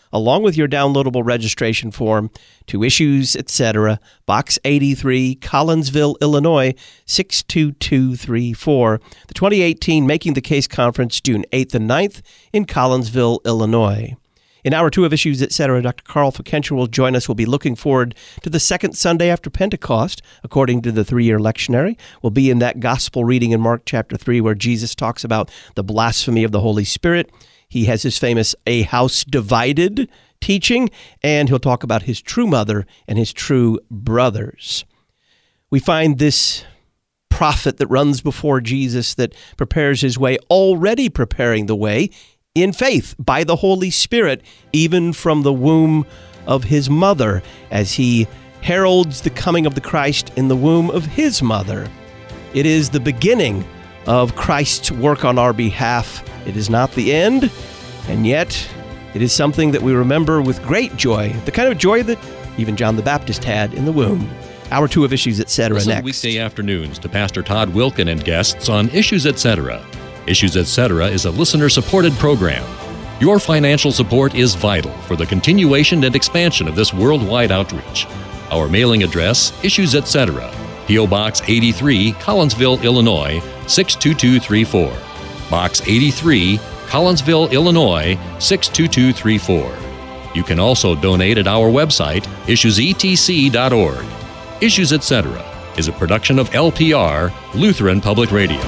along with your downloadable registration form to Issues, et cetera, Box eighty-three, Collinsville, Illinois, six two two three four. The twenty eighteen Making the Case Conference, June eighth and ninth in Collinsville, Illinois. In hour two of Issues, et cetera, Doctor Carl Fickenscher will join us. We'll be looking forward to the second Sunday after Pentecost, according to the three-year lectionary. We'll be in that gospel reading in Mark chapter three, where Jesus talks about the blasphemy of the Holy Spirit. He has his famous A House Divided teaching, and he'll talk about his true mother and his true brothers. We find this prophet that runs before Jesus, that prepares his way, already preparing the way in faith by the Holy Spirit, even from the womb of his mother, as he heralds the coming of the Christ in the womb of his mother. It is the beginning of Christ's work on our behalf. It is not the end, and yet it is something that we remember with great joy, the kind of joy that even John the Baptist had in the womb. Hour two of Issues, et cetera, Listen next. Weekday afternoons to Pastor Todd Wilkin and guests on Issues, et cetera. Issues, et cetera is a listener-supported program. Your financial support is vital for the continuation and expansion of this worldwide outreach. Our mailing address, Issues, et cetera, P O. Box eighty-three, Collinsville, Illinois, six two two three four. Box eighty-three, Collinsville, Illinois, six two two three four. You can also donate at our website, issues e t c dot org. Issues, et cetera is a production of L P R, Lutheran Public Radio.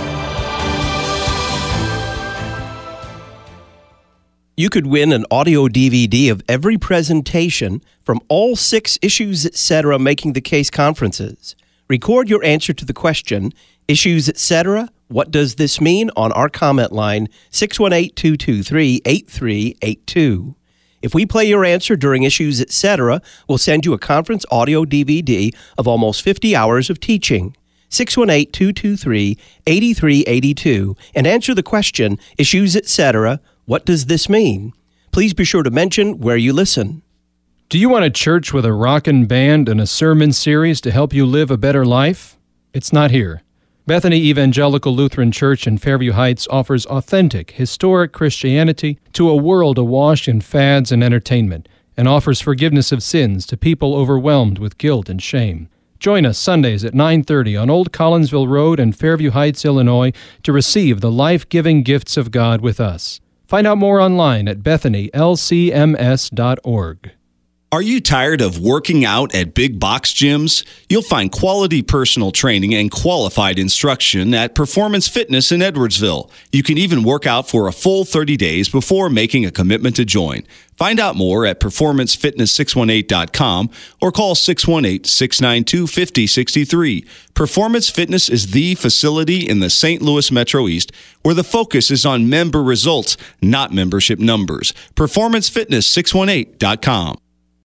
You could win an audio D V D of every presentation from all six Issues, et cetera, Making the Case conferences. Record your answer to the question, Issues, et cetera, what does this mean, on our comment line, six one eight, two two three, eight three eight two. If we play your answer during Issues, et cetera, we'll send you a conference audio D V D of almost fifty hours of teaching. six one eight, two two three, eight three eight two, and answer the question, Issues, et cetera, what does this mean? Please be sure to mention where you listen. Do you want a church with a rockin' band and a sermon series to help you live a better life? It's not here. Bethany Evangelical Lutheran Church in Fairview Heights offers authentic, historic Christianity to a world awash in fads and entertainment, and offers forgiveness of sins to people overwhelmed with guilt and shame. Join us Sundays at nine thirty on Old Collinsville Road in Fairview Heights, Illinois, to receive the life-giving gifts of God with us. Find out more online at bethany l c m s dot org. Are you tired of working out at big box gyms? You'll find quality personal training and qualified instruction at Performance Fitness in Edwardsville. You can even work out for a full thirty days before making a commitment to join. Find out more at performance fitness six one eight dot com or call six one eight, six nine two, five zero six three. Performance Fitness is the facility in the Saint Louis Metro East where the focus is on member results, not membership numbers. performance fitness six one eight dot com.